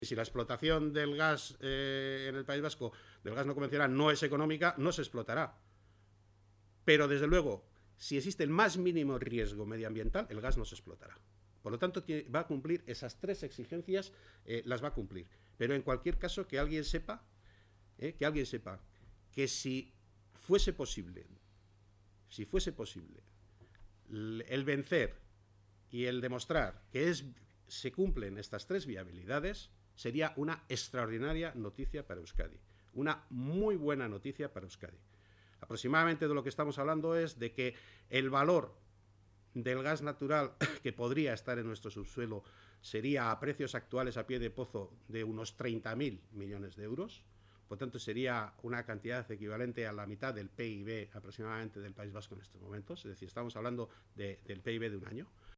Si la explotación del gas en el País Vasco, del gas no convencional, no es económica, no se explotará. Pero, desde luego, si existe el más mínimo riesgo medioambiental, el gas no se explotará. Por lo tanto, va a cumplir esas tres exigencias, las va a cumplir. Pero, en cualquier caso, que alguien sepa que si fuese posible el vencer y el demostrar que se cumplen estas tres viabilidades, sería una extraordinaria noticia para Euskadi, una muy buena noticia para Euskadi. Aproximadamente de lo que estamos hablando es de que el valor del gas natural que podría estar en nuestro subsuelo sería, a precios actuales a pie de pozo, de unos 30.000 millones de euros. Por tanto, sería una cantidad equivalente a la mitad del PIB aproximadamente del País Vasco en estos momentos. Es decir, estamos hablando del PIB de un año.